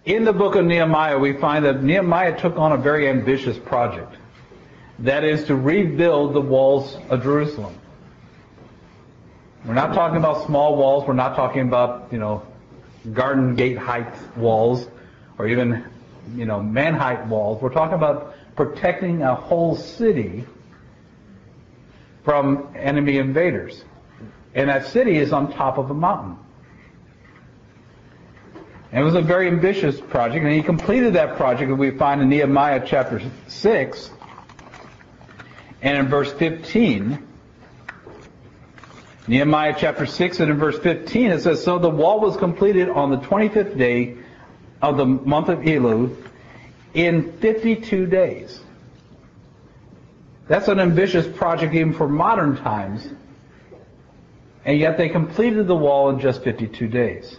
In the book of Nehemiah, we find that Nehemiah took on a very ambitious project. That is to rebuild the walls of Jerusalem. We're not talking about small walls. We're not talking about, garden gate height walls or even, man height walls. We're talking about protecting a whole city from enemy invaders. And that city is on top of a mountain. And it was a very ambitious project, and he completed that project that we find in Nehemiah chapter 6, and in verse 15. Nehemiah chapter 6 and in verse 15 it says, "So the wall was completed on the 25th day of the month of Elul in 52 days. That's an ambitious project even for modern times. And yet they completed the wall in just 52 days.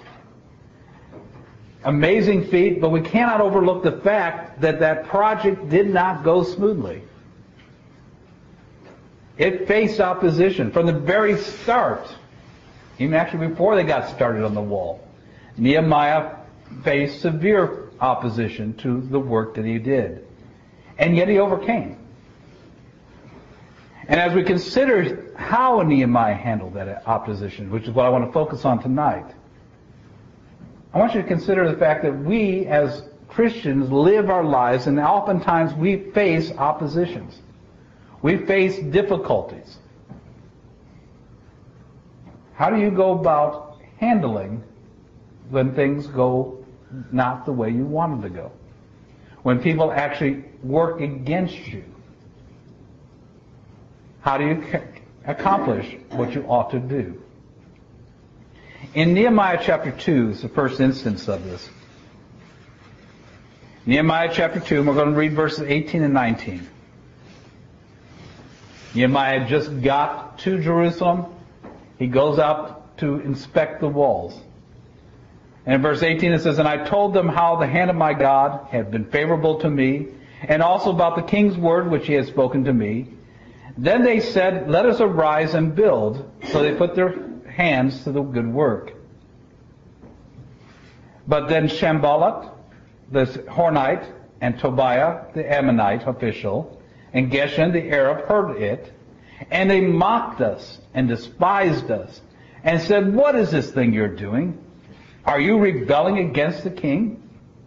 Amazing feat, but we cannot overlook the fact that that project did not go smoothly. It faced opposition from the very start. Even actually before they got started on the wall, Nehemiah faced severe opposition to the work that he did. And yet he overcame. And as we consider how Nehemiah handled that opposition, which is what I want to focus on tonight, I want you to consider the fact that we as Christians live our lives, and oftentimes we face oppositions. We face difficulties. How do you go about handling when things go not the way you want them to go? When people actually work against you? How do you accomplish what you ought to do? In Nehemiah chapter 2 is the first instance of this. Nehemiah chapter 2, and we're going to read verses 18 and 19. Nehemiah had just got to Jerusalem. He goes out to inspect the walls. And in verse 18 it says, "And I told them how the hand of my God had been favorable to me, and also about the king's word which he had spoken to me. Then they said, Let us arise and build. So they put their hands to the good work. But then Sanballat, the Horonite, and Tobiah, the Ammonite official, and Geshem, the Arab, heard it, and they mocked us and despised us, and said, What is this thing you're doing? Are you rebelling against the king?"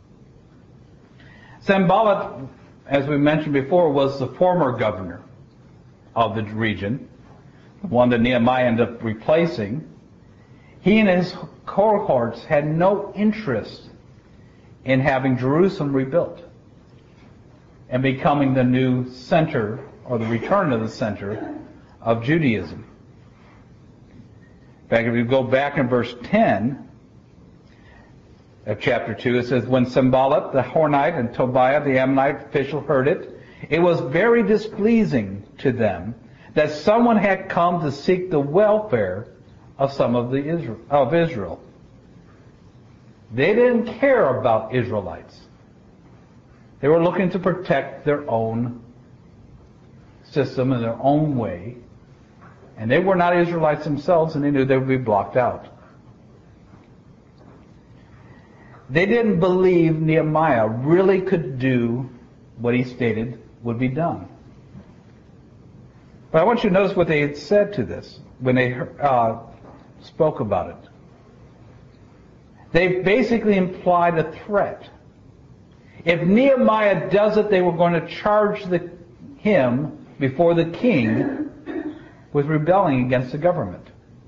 Sanballat, as we mentioned before, was the former governor of the region, the one that Nehemiah ended up replacing. He and his cohorts had no interest in having Jerusalem rebuilt and becoming the new center, or the return to the center of Judaism. In fact, if you go back in verse 10 of chapter 2, it says, "When Sanballat the Horonite and Tobiah the Ammonite official heard it, it was very displeasing to them that someone had come to seek the welfare of some of Israel. They didn't care about Israelites. They were looking to protect their own system in their own way. And they were not Israelites themselves, and they knew they would be blocked out. They didn't believe Nehemiah really could do what he stated would be done. But I want you to notice what they had said to this when they spoke about it. They basically implied a threat. If Nehemiah does it, they were going to charge him before the king with rebelling against the government.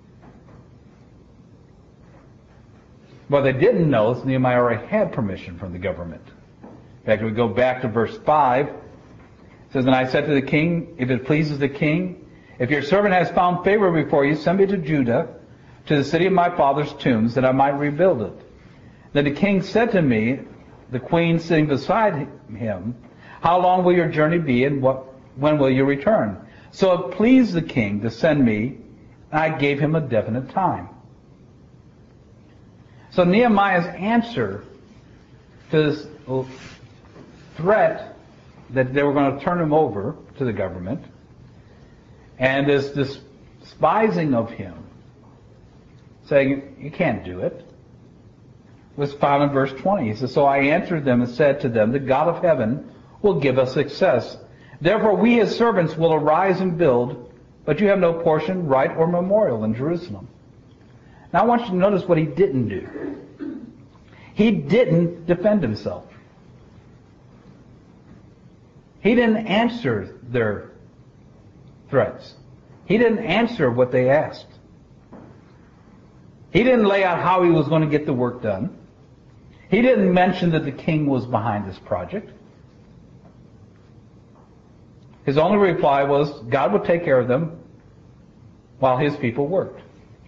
What they didn't know is Nehemiah already had permission from the government. In fact, we go back to verse 5. It says, "And I said to the king, if it pleases the king, if your servant has found favor before you, send me to Judah, to the city of my father's tombs, that I might rebuild it. Then the king said to me," the queen sitting beside him, "How long will your journey be, and when will you return?" So it pleased the king to send me, and I gave him a definite time. So Nehemiah's answer to this threat that they were going to turn him over to the government, and this despising of him, saying, "You can't do it," was found in verse 20. He says, "So I answered them and said to them, the God of heaven will give us success. Therefore we his servants will arise and build, but you have no portion, right, or memorial in Jerusalem." Now I want you to notice what he didn't do. He didn't defend himself. He didn't answer their threats. He didn't answer what they asked. He didn't lay out how he was going to get the work done. He didn't mention that the king was behind this project. His only reply was God would take care of them while his people worked.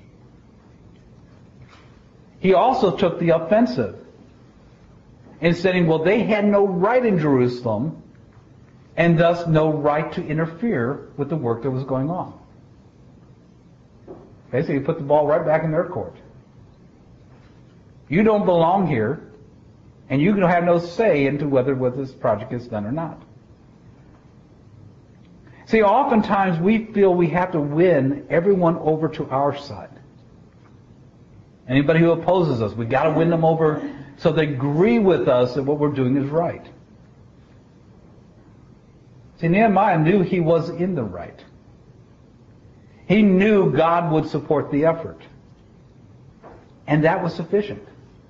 He also took the offensive in saying, well, they had no right in Jerusalem and thus no right to interfere with the work that was going on. Basically, he put the ball right back in their court. You don't belong here, and you can have no say into whether this project is done or not. See, oftentimes we feel we have to win everyone over to our side. Anybody who opposes us, we've got to win them over so they agree with us that what we're doing is right. See, Nehemiah knew he was in the right. He knew God would support the effort. And that was sufficient.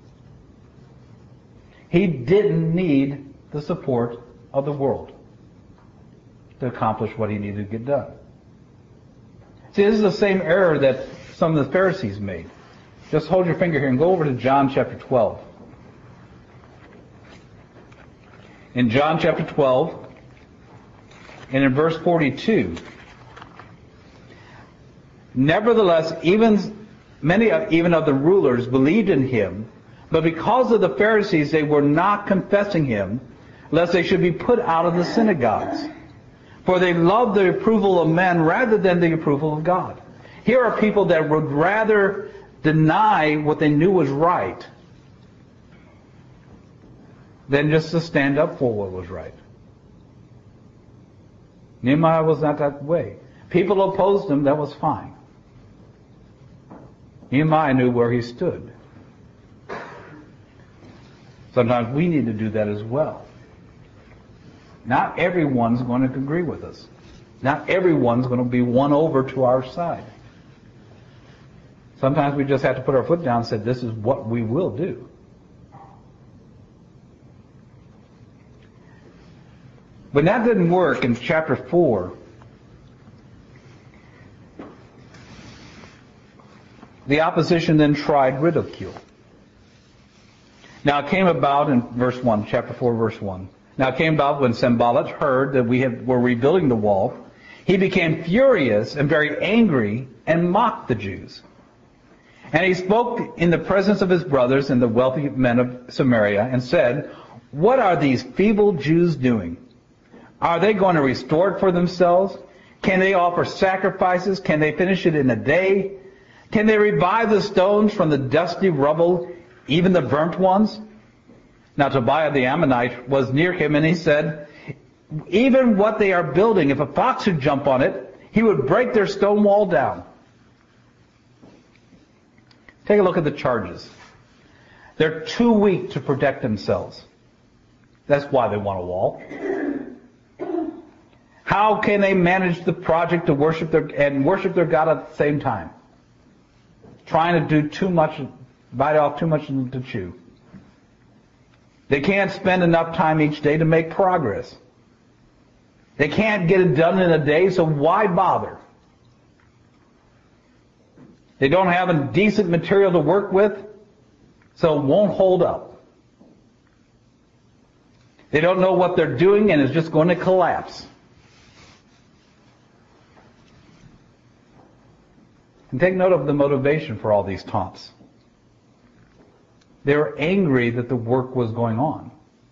He didn't need the support of the world to accomplish what he needed to get done. See, this is the same error that some of the Pharisees made. Just hold your finger here and go over to John chapter 12. In John chapter 12, and in verse 42, "Nevertheless, many of the rulers believed in him, but because of the Pharisees they were not confessing him, lest they should be put out of the synagogues. For they loved the approval of men rather than the approval of God." Here are people that would rather deny what they knew was right than just to stand up for what was right. Nehemiah was not that way. People opposed him, that was fine. Nehemiah knew where he stood. Sometimes we need to do that as well. Not everyone's going to agree with us. Not everyone's going to be won over to our side. Sometimes we just have to put our foot down and say, this is what we will do. But that didn't work in chapter 4. The opposition then tried ridicule. Now it came about in verse 1, chapter 4, verse 1. Now it came about when Sanballat heard that were rebuilding the wall, he became furious and very angry and mocked the Jews. And he spoke in the presence of his brothers and the wealthy men of Samaria and said, "What are these feeble Jews doing? Are they going to restore it for themselves? Can they offer sacrifices? Can they finish it in a day? Can they revive the stones from the dusty rubble, even the burnt ones?" Now Tobiah the Ammonite was near him, and he said, "Even what they are building, if a fox should jump on it, he would break their stone wall down." Take a look at the charges. They're too weak to protect themselves. That's why they want a wall. How can they manage the project to worship their God at the same time? Trying to do too much, bite off too much to chew. They can't spend enough time each day to make progress. They can't get it done in a day, so why bother? They don't have a decent material to work with, so it won't hold up. They don't know what they're doing, and it's just going to collapse. And take note of the motivation for all these taunts. They were angry that the work was going on.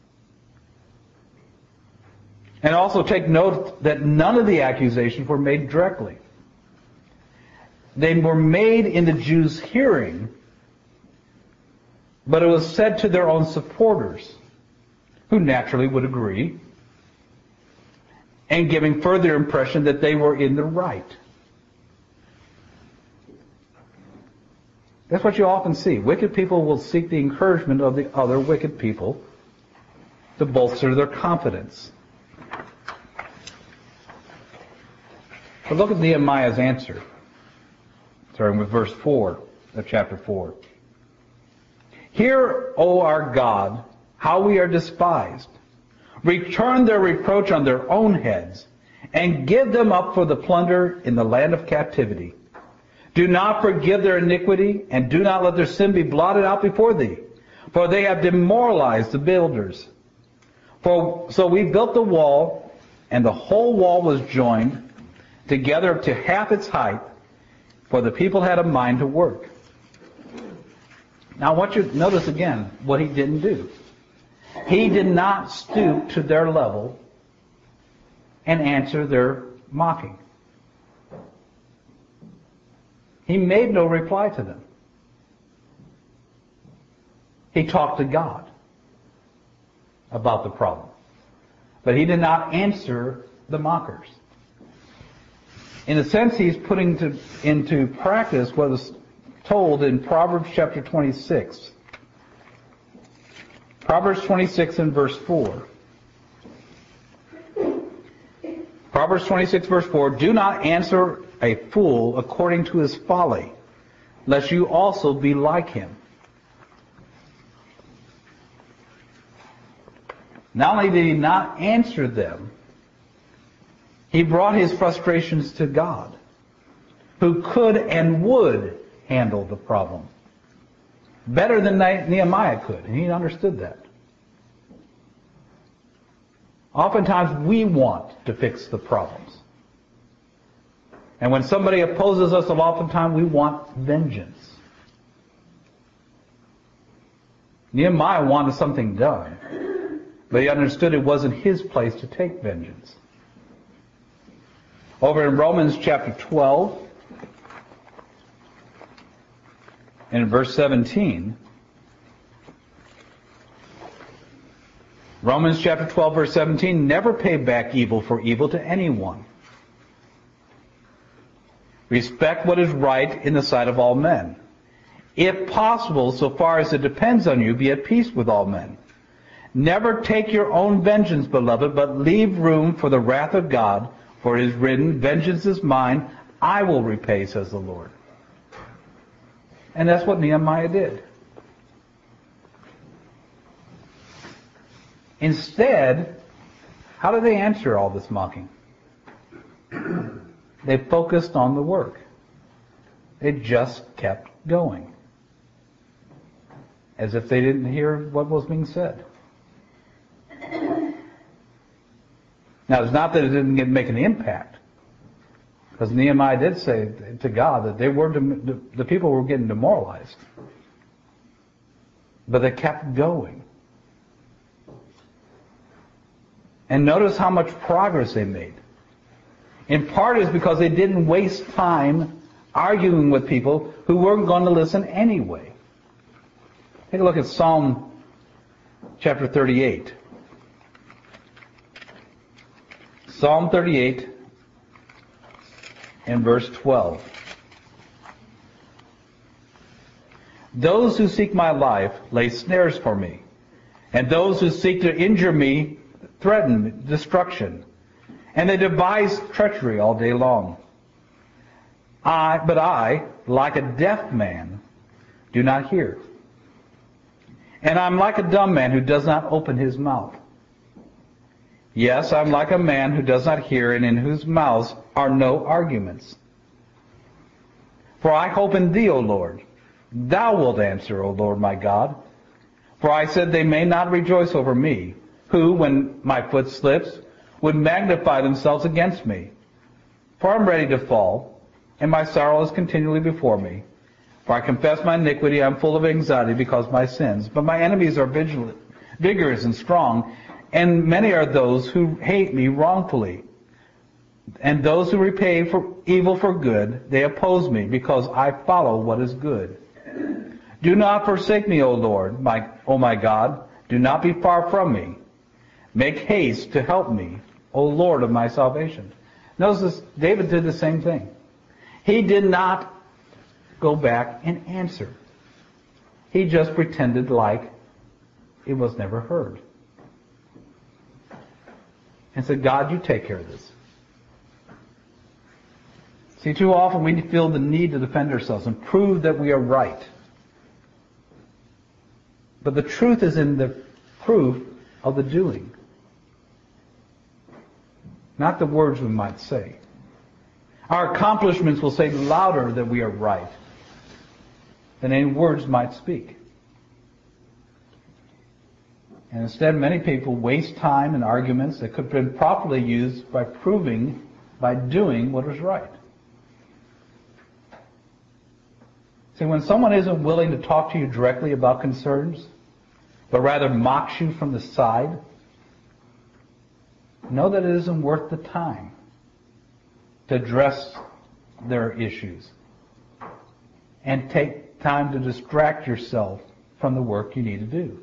And also take note that none of the accusations were made directly. They were made in the Jews' hearing, but it was said to their own supporters, who naturally would agree, and giving further impression that they were in the right. That's what you often see. Wicked people will seek the encouragement of the other wicked people to bolster their confidence. But look at Nehemiah's answer, starting with verse 4 of chapter 4. Hear, O our God, how we are despised. Return their reproach on their own heads, and give them up for the plunder in the land of captivity. Do not forgive their iniquity, and do not let their sin be blotted out before thee, for they have demoralized the builders. So we built the wall, and the whole wall was joined together to half its height, for the people had a mind to work. Now I want you to notice again what he didn't do. He did not stoop to their level and answer their mocking. He made no reply to them. He talked to God about the problem. But he did not answer the mockers. In a sense, he's putting into practice what was told in Proverbs chapter 26. Proverbs 26 and verse 4. Proverbs 26 verse 4, do not answer a fool according to his folly, lest you also be like him. Not only did he not answer them, he brought his frustrations to God, who could and would handle the problem better than Nehemiah could, and he understood that. Oftentimes we want to fix the problems. And when somebody opposes us, oftentimes we want vengeance. Nehemiah wanted something done, but he understood it wasn't his place to take vengeance. Over in Romans chapter 12, and in verse 17, Romans chapter 12, verse 17, never pay back evil for evil to anyone. Respect what is right in the sight of all men. If possible, so far as it depends on you, be at peace with all men. Never take your own vengeance, beloved, but leave room for the wrath of God, for it is written, vengeance is mine, I will repay, says the Lord. And that's what Nehemiah did. Instead, how did they answer all this mocking? They focused on the work. They just kept going, as if they didn't hear what was being said. Now, it's not that it didn't make an impact, because Nehemiah did say to God that the people were getting demoralized. But they kept going. And notice how much progress they made. In part is because they didn't waste time arguing with people who weren't going to listen anyway. Take a look at Psalm chapter 38. Psalm 38 and verse 12. Those who seek my life lay snares for me, and those who seek to injure me threaten destruction, and they devise treachery all day long. But I, like a deaf man, do not hear, and I'm like a dumb man who does not open his mouth. Yes, I'm like a man who does not hear, and in whose mouths are no arguments. For I hope in thee, O Lord. Thou wilt answer, O Lord my God. For I said they may not rejoice over me, who, when my foot slips, would magnify themselves against me. For I'm ready to fall, and my sorrow is continually before me. For I confess my iniquity, I am full of anxiety because of my sins. But my enemies are vigorous and strong, and many are those who hate me wrongfully. And those who repay for evil for good, they oppose me, because I follow what is good. Do not forsake me, O Lord, O my God. Do not be far from me. Make haste to help me, O Lord of my salvation. Notice this, David did the same thing. He did not go back and answer. He just pretended like it was never heard. And said, God, you take care of this. See, too often we feel the need to defend ourselves and prove that we are right. But the truth is in the proof of the doing. Not the words we might say. Our accomplishments will say louder that we are right than any words might speak. And instead, many people waste time in arguments that could have been properly used by proving, by doing what was right. See, when someone isn't willing to talk to you directly about concerns, but rather mocks you from the side, know that it isn't worth the time to address their issues and take time to distract yourself from the work you need to do.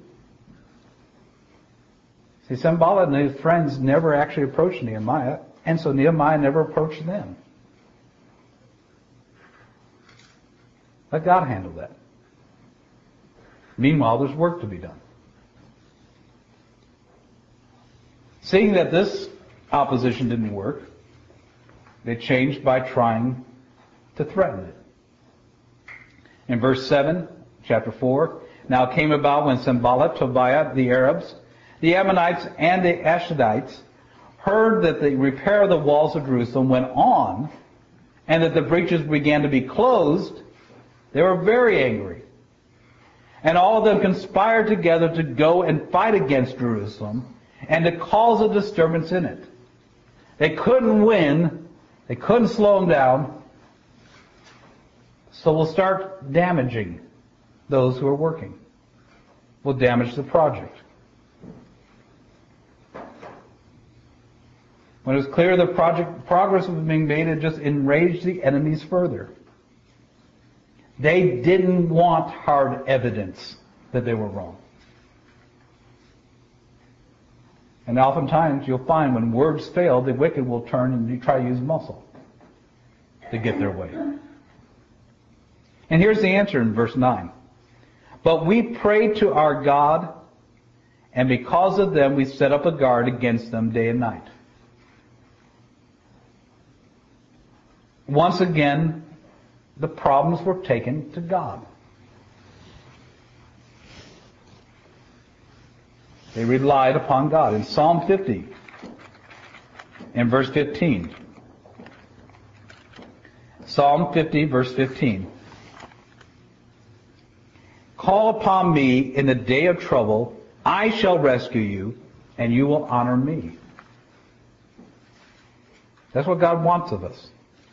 See, Sanballat and his friends never actually approached Nehemiah, and so Nehemiah never approached them. Let God handle that. Meanwhile, there's work to be done. Seeing that this opposition didn't work, they changed by trying to threaten it. In verse 7, chapter 4, now it came about when Sanballat, Tobiah, the Arabs, the Ammonites, and the Ashdodites heard that the repair of the walls of Jerusalem went on, and that the breaches began to be closed, they were very angry. And all of them conspired together to go and fight against Jerusalem and to cause a disturbance in it. They couldn't win. They couldn't slow them down. So we'll start damaging those who are working. We'll damage the project. When it was clear the project progress was being made, it just enraged the enemies further. They didn't want hard evidence that they were wrong. And oftentimes you'll find when words fail, the wicked will turn and try to use muscle to get their way. And here's the answer in verse 9. But we prayed to our God, and because of them we set up a guard against them day and night. Once again, the problems were taken to God. They relied upon God. In Psalm 50, in verse 15. Psalm 50, verse 15. Call upon me in the day of trouble. I shall rescue you, and you will honor me. That's what God wants of us.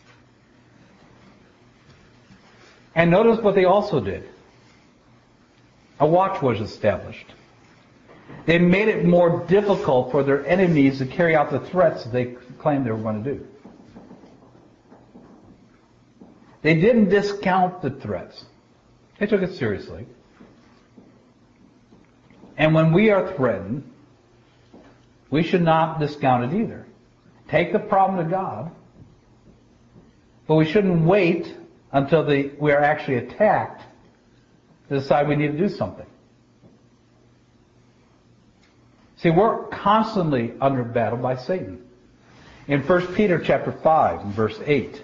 And notice what they also did. A watch was established. They made it more difficult for their enemies to carry out the threats that they claimed they were going to do. They didn't discount the threats. They took it seriously. And when we are threatened, we should not discount it either. Take the problem to God, but we shouldn't wait until we are actually attacked to decide we need to do something. See, we're constantly under battle by Satan. In 1 Peter chapter 5, and verse 8.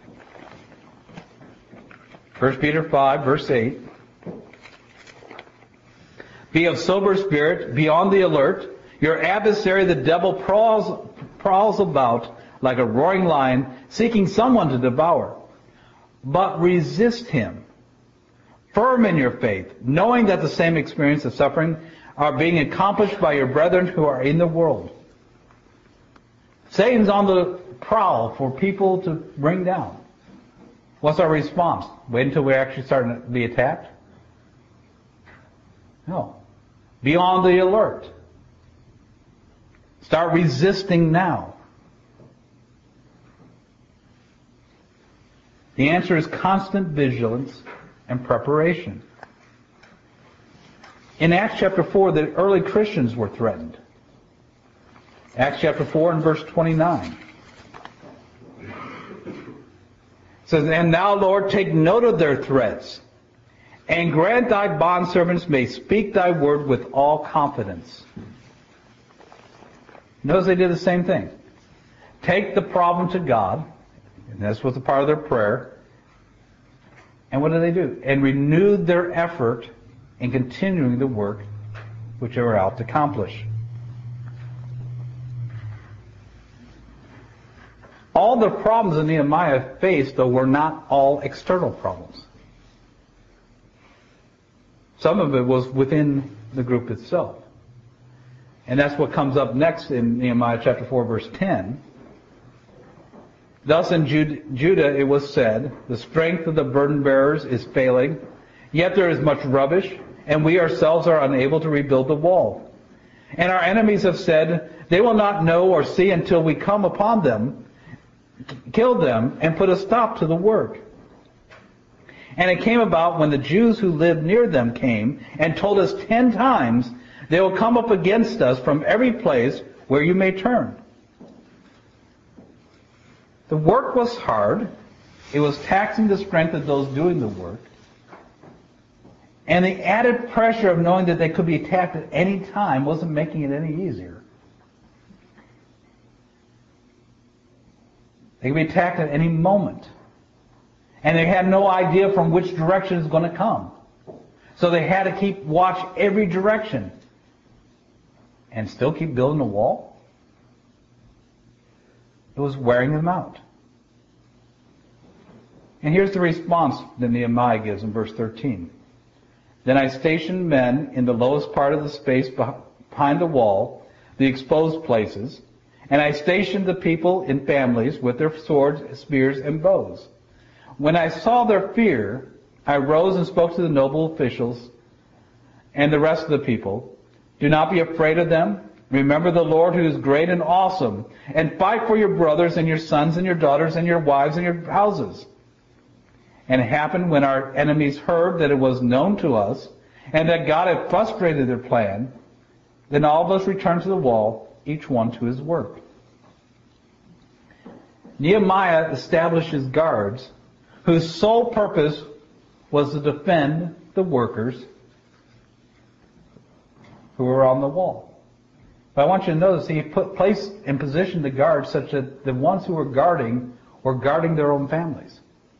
1 Peter 5, verse 8. Be of sober spirit, be on the alert. Your adversary, the devil, prowls about like a roaring lion, seeking someone to devour. But resist him, firm in your faith, knowing that the same experience of suffering are being accomplished by your brethren who are in the world. Satan's on the prowl for people to bring down. What's our response? Wait until we're actually starting to be attacked? No. Be on the alert. Start resisting now. The answer is constant vigilance and preparation. In Acts chapter 4, the early Christians were threatened. Acts chapter 4 and verse 29. It says, and now, Lord, take note of their threats, and grant thy bondservants may speak thy word with all confidence. Notice they did the same thing. Take the problem to God, and this was a part of their prayer. And what do? And renewed their effort in continuing the work which they were out to accomplish. All the problems that Nehemiah faced, though, were not all external problems. Some of it was within the group itself. And that's what comes up next in Nehemiah chapter 4, verse 10. Thus in Judah it was said, the strength of the burden bearers is failing, yet there is much rubbish, and we ourselves are unable to rebuild the wall. And our enemies have said, they will not know or see until we come upon them, kill them, and put a stop to the work. And it came about when the Jews who lived near them came and told us 10 times, they will come up against us from every place where you may turn. The work was hard. It was taxing the strength of those doing the work. And the added pressure of knowing that they could be attacked at any time wasn't making it any easier. They could be attacked at any moment. And they had no idea from which direction it's going to come. So they had to keep watch every direction. And still keep building a wall? It was wearing them out. And here's the response that Nehemiah gives in verse 13. Then I stationed men in the lowest part of the space behind the wall, the exposed places, and I stationed the people in families with their swords, spears, and bows. When I saw their fear, I rose and spoke to the noble officials and the rest of the people. Do not be afraid of them. Remember the Lord who is great and awesome, and fight for your brothers and your sons and your daughters and your wives and your houses. And it happened when our enemies heard that it was known to us and that God had frustrated their plan, then all of us returned to the wall, each one to his work. Nehemiah establishes guards whose sole purpose was to defend the workers who were on the wall. But I want you to notice he placed in position the guards such that the ones who were guarding their own families.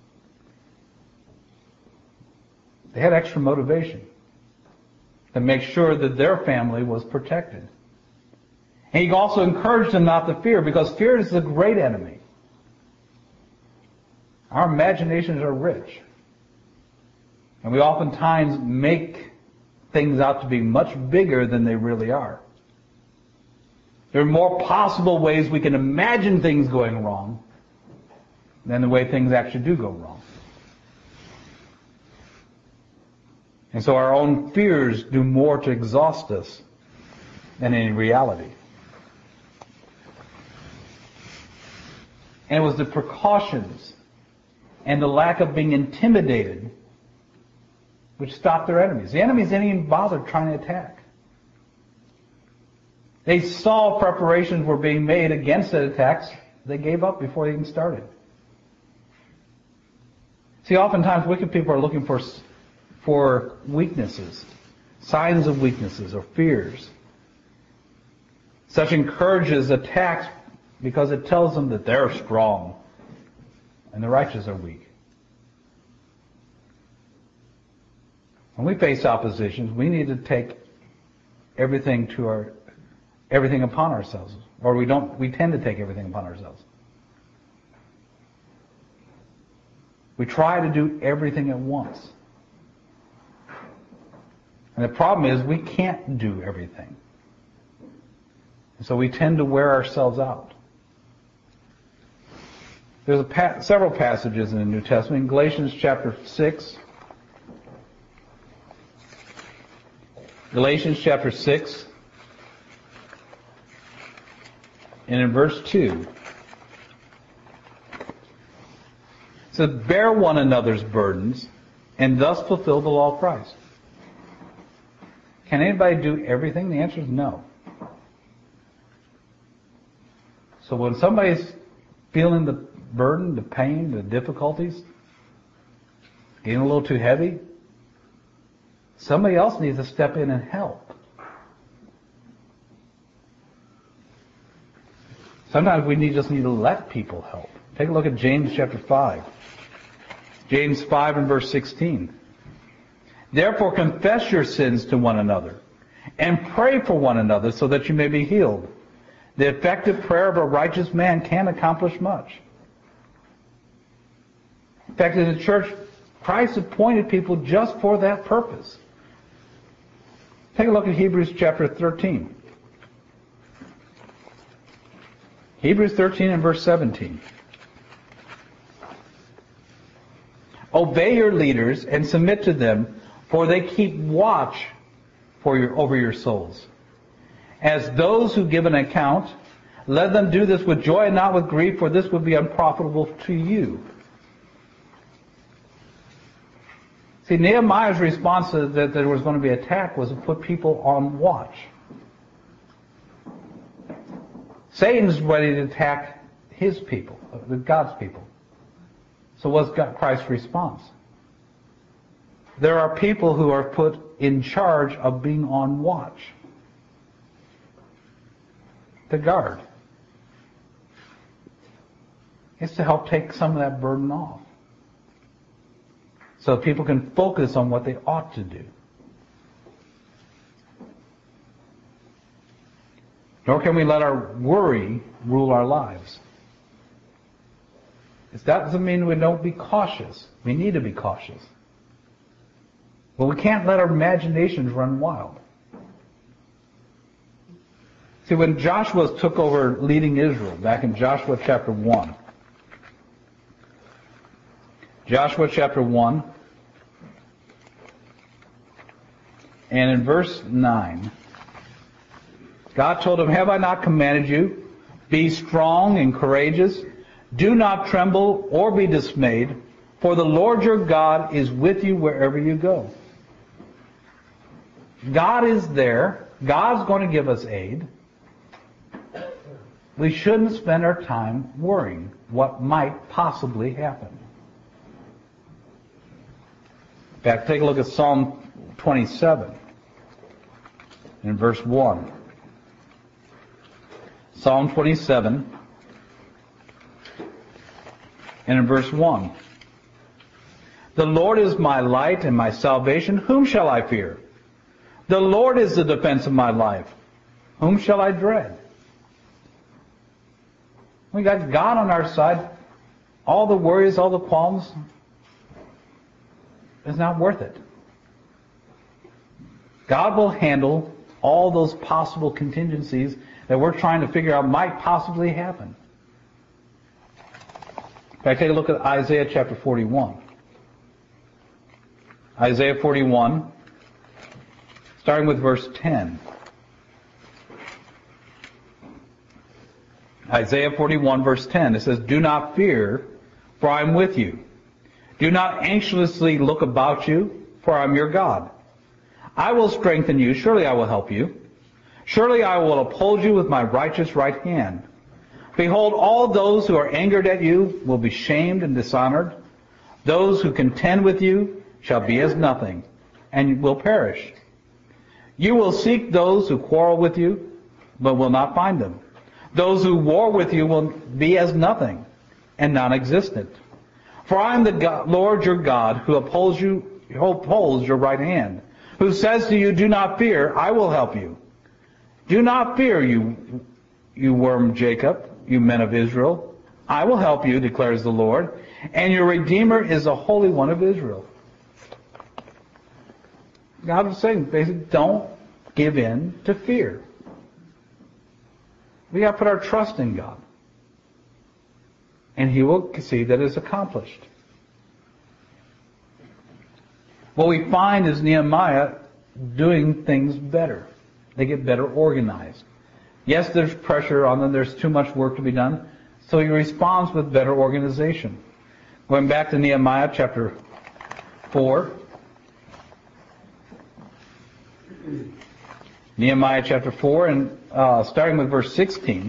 They had extra motivation to make sure that their family was protected. And he also encouraged them not to fear, because fear is a great enemy. Our imaginations are rich. And we oftentimes make things out to be much bigger than they really are. There are more possible ways we can imagine things going wrong than the way things actually do go wrong. And so our own fears do more to exhaust us than any reality. And it was the precautions and the lack of being intimidated which stopped their enemies. The enemies didn't even bother trying to attack. They saw preparations were being made against the attacks. They gave up before they even started. See, oftentimes wicked people are looking for weaknesses, signs of weaknesses or fears. Such encourages attacks because it tells them that they're strong and the righteous are weak. When we face oppositions, we need to take everything upon ourselves, or we tend to take everything upon ourselves. We try to do everything at once. And the problem is we can't do everything. And so we tend to wear ourselves out. There's several passages in the New Testament. In Galatians chapter 6. Galatians chapter 6. And in verse 2. It says, bear one another's burdens and thus fulfill the law of Christ. Can anybody do everything? The answer is no. So when somebody's feeling the burden, the pain, the difficulties, getting a little too heavy, Somebody else needs to step in and help. Sometimes we just need to let people help. Take a look at James chapter 5. James 5 and verse 16. Therefore confess your sins to one another and pray for one another so that you may be healed. The effective prayer of a righteous man can accomplish much. In fact, in the church, Christ appointed people just for that purpose. Take a look at Hebrews chapter 13. Hebrews 13 and verse 17. Obey your leaders and submit to them, for they keep watch over your souls. As those who give an account, let them do this with joy and not with grief, for this would be unprofitable to you. See, Nehemiah's response to that there was going to be an attack was to put people on watch. Satan's ready to attack his people, God's people. So what's Christ's response? There are people who are put in charge of being on watch. To guard. It's to help take some of that burden off. So people can focus on what they ought to do. Nor can we let our worry rule our lives. That doesn't mean we don't be cautious. We need to be cautious. But we can't let our imaginations run wild. See, when Joshua took over leading Israel, back in Joshua chapter 1, Joshua chapter 1, and in verse 9, God told him, have I not commanded you? Be strong and courageous. Do not tremble or be dismayed, for the Lord your God is with you wherever you go. God is there. God's going to give us aid. We shouldn't spend our time worrying what might possibly happen. In fact, take a look at Psalm 27 in verse 1. Psalm 27 and in verse 1. The Lord is my light and my salvation. Whom shall I fear? The Lord is the defense of my life. Whom shall I dread? We got God on our side. All the worries, all the qualms, it's not worth it. God will handle all those possible contingencies that we're trying to figure out might possibly happen. In fact, take a look at Isaiah chapter 41. Isaiah 41, starting with verse 10. Isaiah 41, verse 10, it says, do not fear, for I am with you. Do not anxiously look about you, for I am your God. I will strengthen you, surely I will help you. Surely I will uphold you with my righteous right hand. Behold, all those who are angered at you will be shamed and dishonored. Those who contend with you shall be as nothing, and will perish. You will seek those who quarrel with you, but will not find them. Those who war with you will be as nothing, and non-existent. For I am the God, Lord your God, who upholds your right hand, who says to you, do not fear, I will help you. Do not fear, you worm Jacob, you men of Israel. I will help you, declares the Lord, and your Redeemer is the Holy One of Israel. God is saying, basically, don't give in to fear. We got to put our trust in God. And He will see that it's accomplished. What we find is Nehemiah doing things better. They get better organized. Yes, there's pressure on them. There's too much work to be done. So he responds with better organization. Going back to Nehemiah chapter 4. Nehemiah chapter 4 and starting with verse 16.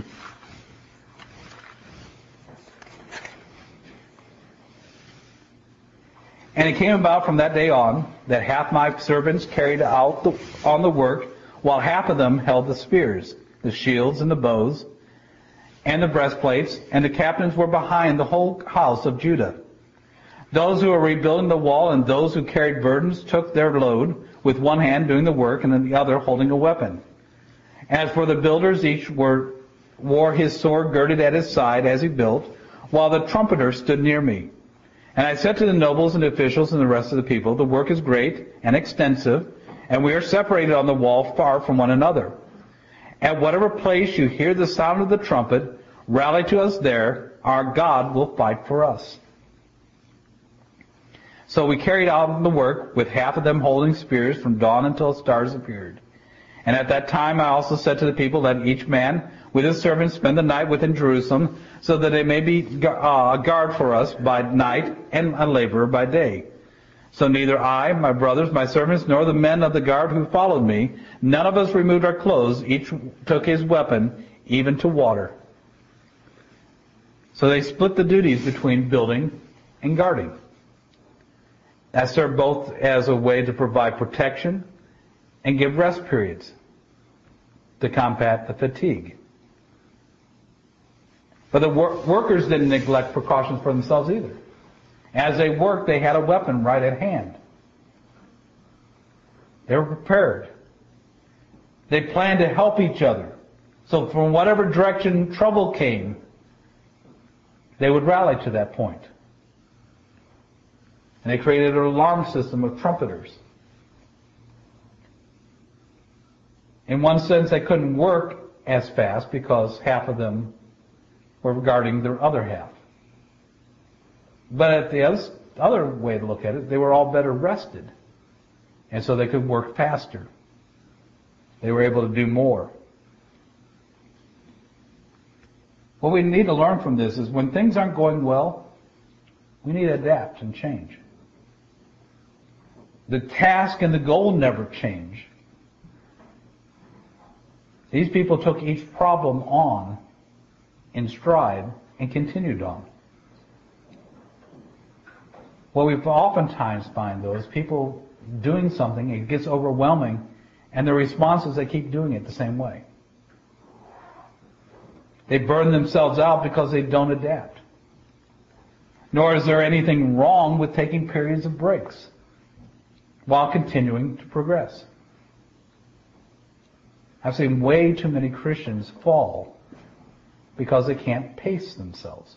And it came about from that day on that half my servants carried out on the work, while half of them held the spears, the shields, and the bows, and the breastplates, and the captains were behind the whole house of Judah. Those who were rebuilding the wall and those who carried burdens took their load, with one hand doing the work and the other holding a weapon. As for the builders, each wore his sword girded at his side as he built, while the trumpeter stood near me. And I said to the nobles and officials and the rest of the people, the work is great and extensive, and we are separated on the wall far from one another. At whatever place you hear the sound of the trumpet, rally to us there. Our God will fight for us. So we carried out the work, with half of them holding spears from dawn until stars appeared. And at that time I also said to the people, let each man with his servants spend the night within Jerusalem, so that they may be a guard for us by night and a laborer by day. So neither I, my brothers, my servants, nor the men of the guard who followed me, none of us removed our clothes. Each took his weapon, even to water. So they split the duties between building and guarding. That served both as a way to provide protection and give rest periods to combat the fatigue. But the workers didn't neglect precautions for themselves either. As they worked, they had a weapon right at hand. They were prepared. They planned to help each other. So from whatever direction trouble came, they would rally to that point. And they created an alarm system of trumpeters. In one sense, they couldn't work as fast because half of them were guarding their other half. But at the other way to look at it, they were all better rested. And so they could work faster. They were able to do more. What we need to learn from this is when things aren't going well, we need to adapt and change. The task and the goal never change. These people took each problem on in stride and continued on. What we oftentimes find, though, is people doing something, it gets overwhelming, and the response is they keep doing it the same way. They burn themselves out because they don't adapt. Nor is there anything wrong with taking periods of breaks while continuing to progress. I've seen way too many Christians fall because they can't pace themselves.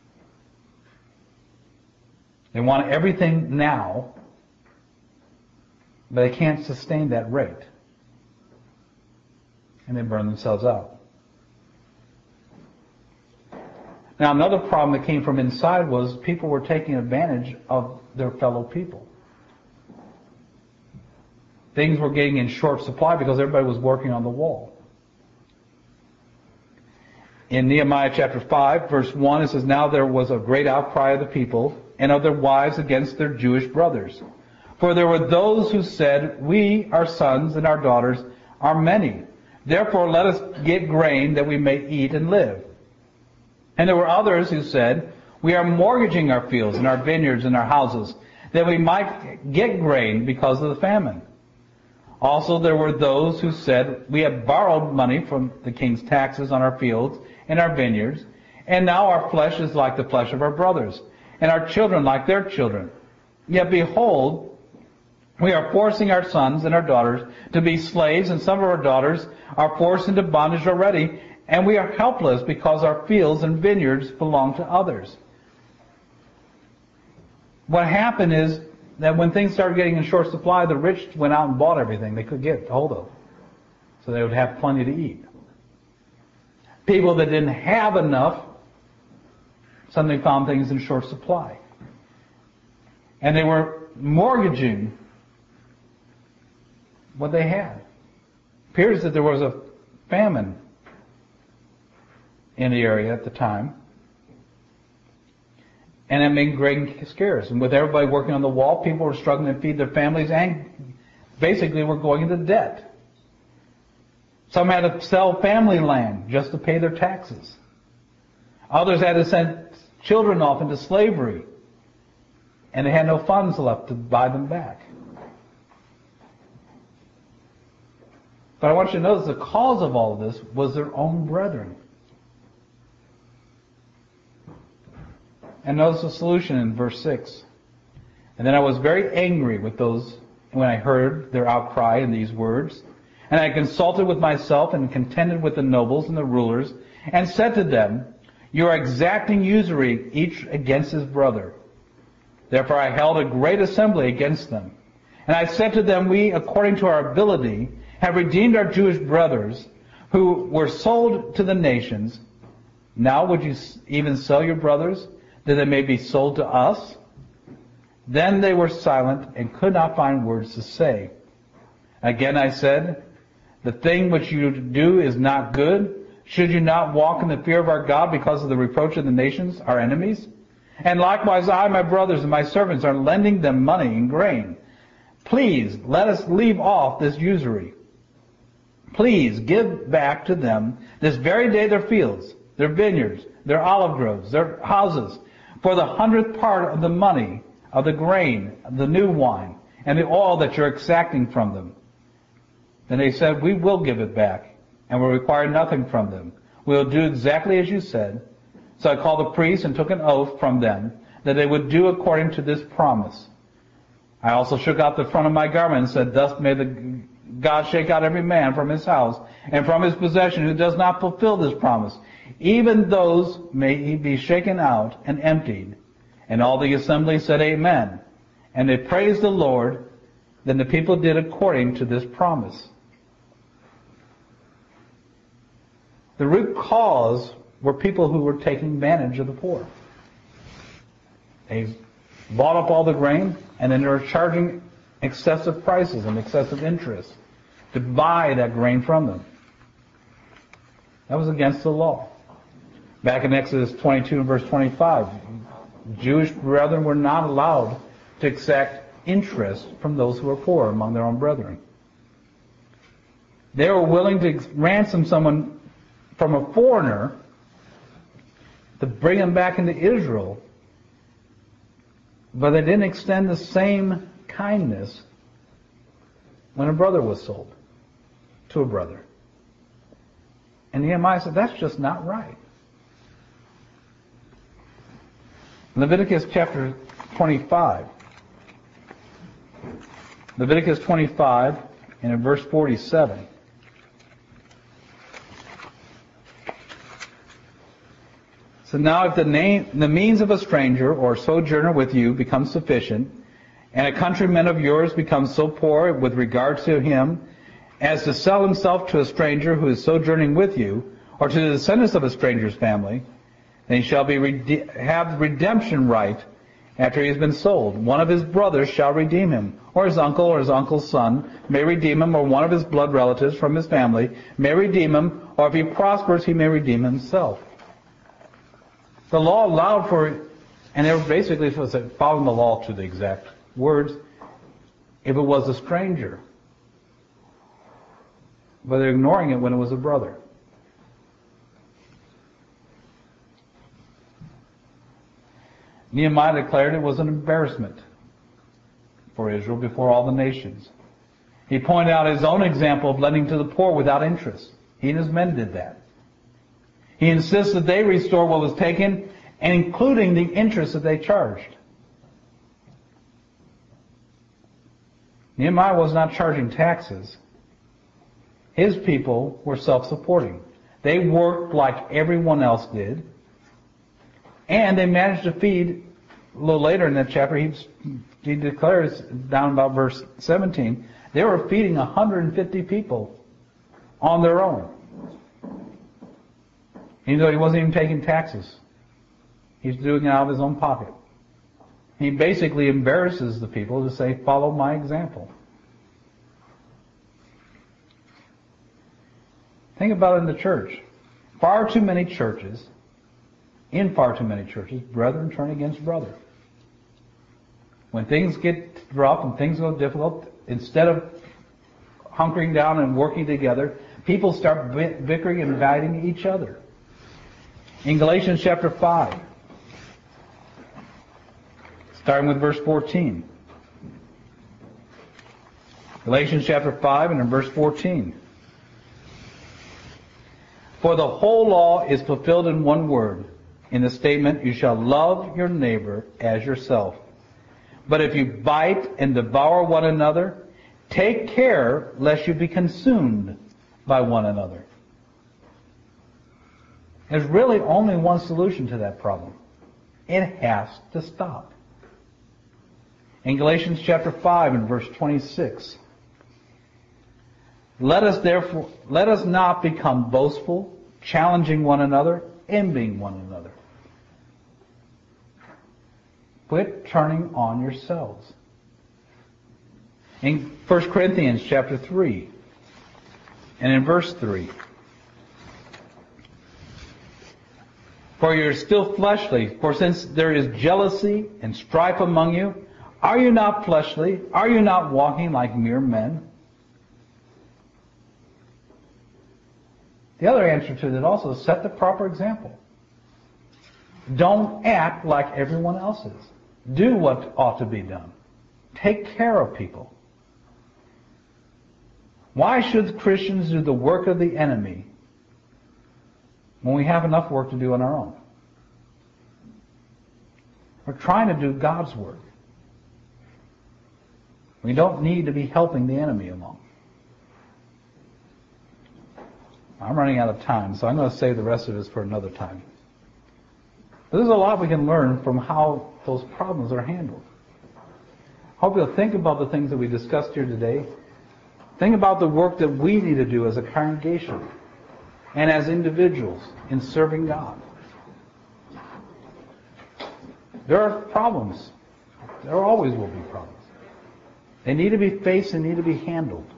They want everything now, but they can't sustain that rate. And they burn themselves out. Now, another problem that came from inside was people were taking advantage of their fellow people. Things were getting in short supply because everybody was working on the wall. In Nehemiah chapter 5, verse 1, it says, Now there was a great outcry of the people and of their wives against their Jewish brothers. For there were those who said, We, our sons and our daughters, are many. Therefore let us get grain that we may eat and live. And there were others who said, We are mortgaging our fields and our vineyards and our houses, that we might get grain because of the famine. Also there were those who said, We have borrowed money from the king's taxes on our fields and our vineyards, and now our flesh is like the flesh of our brothers, and our children like their children. Yet behold, we are forcing our sons and our daughters to be slaves, and some of our daughters are forced into bondage already, and we are helpless because our fields and vineyards belong to others. What happened is that when things started getting in short supply, the rich went out and bought everything they could get hold of, so they would have plenty to eat. People that didn't have enough suddenly found things in short supply. And they were mortgaging what they had. It appears that there was a famine in the area at the time. And it made grain scarce. And with everybody working on the wall, people were struggling to feed their families and basically were going into debt. Some had to sell family land just to pay their taxes. Others had to send children off into slavery and they had no funds left to buy them back. But I want you to notice the cause of all of this was their own brethren. And notice the solution in verse 6. And then I was very angry with those when I heard their outcry in these words. And I consulted with myself and contended with the nobles and the rulers, and said to them, you are exacting usury each against his brother. Therefore I held a great assembly against them. And I said to them, we, according to our ability, have redeemed our Jewish brothers who were sold to the nations. Now would you even sell your brothers, that they may be sold to us? Then they were silent and could not find words to say. Again I said, the thing which you do is not good. Should you not walk in the fear of our God because of the reproach of the nations, our enemies? And likewise I, my brothers, and my servants are lending them money and grain. Please, let us leave off this usury. Please give back to them this very day their fields, their vineyards, their olive groves, their houses, for the 100th part of the money, of the grain, the new wine, and the oil that you're exacting from them. Then they said, we will give it back, and will require nothing from them. We will do exactly as you said. So I called the priests and took an oath from them that they would do according to this promise. I also shook out the front of my garment and said, thus may the God shake out every man from his house and from his possession who does not fulfill this promise. Even those may he be shaken out and emptied. And all the assembly said, Amen. And they praised the Lord. Then the people did according to this promise. The root cause were people who were taking advantage of the poor. They bought up all the grain, and then they were charging excessive prices and excessive interest to buy that grain from them. That was against the law. Back in Exodus 22 and verse 25, Jewish brethren were not allowed to exact interest from those who were poor among their own brethren. They were willing to ransom someone from a foreigner to bring him back into Israel, but they didn't extend the same kindness when a brother was sold to a brother. And Nehemiah said, that's just not right. Leviticus chapter 25. Leviticus 25 and in verse 47. So now if the means of a stranger or sojourner with you becomes sufficient, and a countryman of yours becomes so poor with regard to him as to sell himself to a stranger who is sojourning with you, or to the descendants of a stranger's family, then he shall have redemption right after he has been sold. One of his brothers shall redeem him, or his uncle or his uncle's son may redeem him, or one of his blood relatives from his family may redeem him, or if he prospers, he may redeem himself. The law allowed for, and they were basically supposed to follow the law to the exact words, if it was a stranger. But they're ignoring it when it was a brother. Nehemiah declared it was an embarrassment for Israel before all the nations. He pointed out his own example of lending to the poor without interest. He and his men did that. He insists that they restore what was taken, and including the interest that they charged. Nehemiah was not charging taxes. His people were self-supporting. They worked like everyone else did. And they managed to feed, a little later in that chapter, he declares, down about verse 17, they were feeding 150 people on their own. Even though he wasn't even taking taxes. He's doing it out of his own pocket. He basically embarrasses the people to say, follow my example. Think about it in the church. Far too many churches, brethren turn against brother. When things get rough and things go difficult, instead of hunkering down and working together, people start bickering and fighting each other. In Galatians chapter 5, starting with verse 14. Galatians chapter 5 and in verse 14. For the whole law is fulfilled in one word, in the statement, you shall love your neighbor as yourself. But if you bite and devour one another, take care lest you be consumed by one another. There's really only one solution to that problem. It has to stop. In Galatians chapter 5 and verse 26, let us not become boastful, challenging one another, envying one another. Quit turning on yourselves. In 1 Corinthians chapter 3 and in verse 3, for you're still fleshly, for since there is jealousy and strife among you, are you not fleshly? Are you not walking like mere men? The other answer to that also is set the proper example. Don't act like everyone else is. Do what ought to be done. Take care of people. Why should Christians do the work of the enemy when we have enough work to do on our own? We're trying to do God's work. We don't need to be helping the enemy along. I'm running out of time, so I'm going to save the rest of this for another time. But there's a lot we can learn from how those problems are handled. I hope you'll think about the things that we discussed here today. Think about the work that we need to do as a congregation and as individuals in serving God. There are problems. There always will be problems. They need to be faced and need to be handled.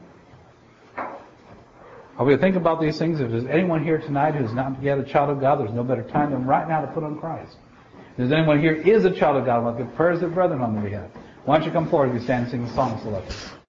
I will think about these things. If there's anyone here tonight who's not yet a child of God, there's no better time than right now to put on Christ. If there's anyone here is a child of God, I'd like the prayers of brethren on their behalf. Why don't you come forward as we stand and sing the song selected.